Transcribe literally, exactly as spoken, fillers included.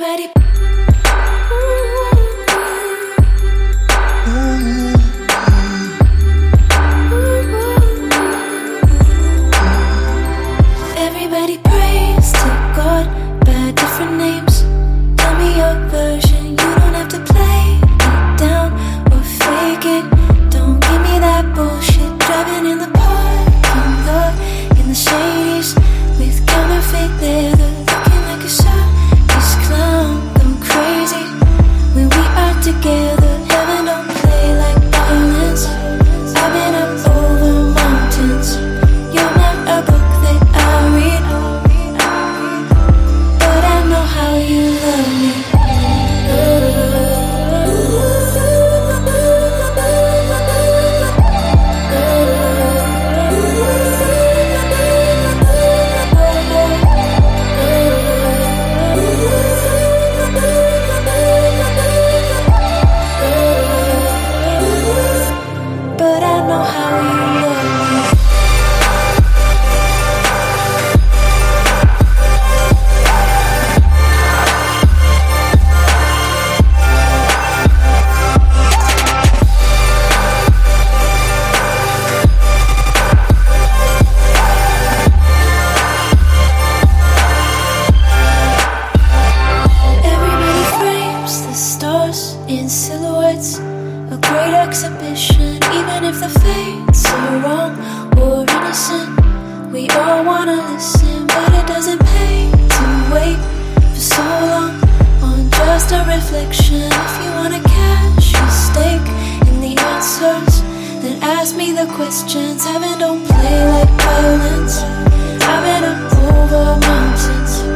Everybody. Everybody prays to God by different names. Tell me your version, you don't have to play it down or fake it. Don't give me that bullshit. Driving in the parking lot in the shadies with counterfeit leather, looking like a circus clown, going crazy when we are together. Heaven don't play like violence. I've been up over mountains. You're not a book that I read, but I know how you love me. But I know how you love me. Everybody frames the stars in silhouettes, a great exhibition. Even if the fates are wrong or innocent, we all wanna listen, but it doesn't pay to wait for so long on just a reflection. If you wanna cash a stake in the answers, then ask me the questions. Heaven don't play like violence. I've been up over mountains.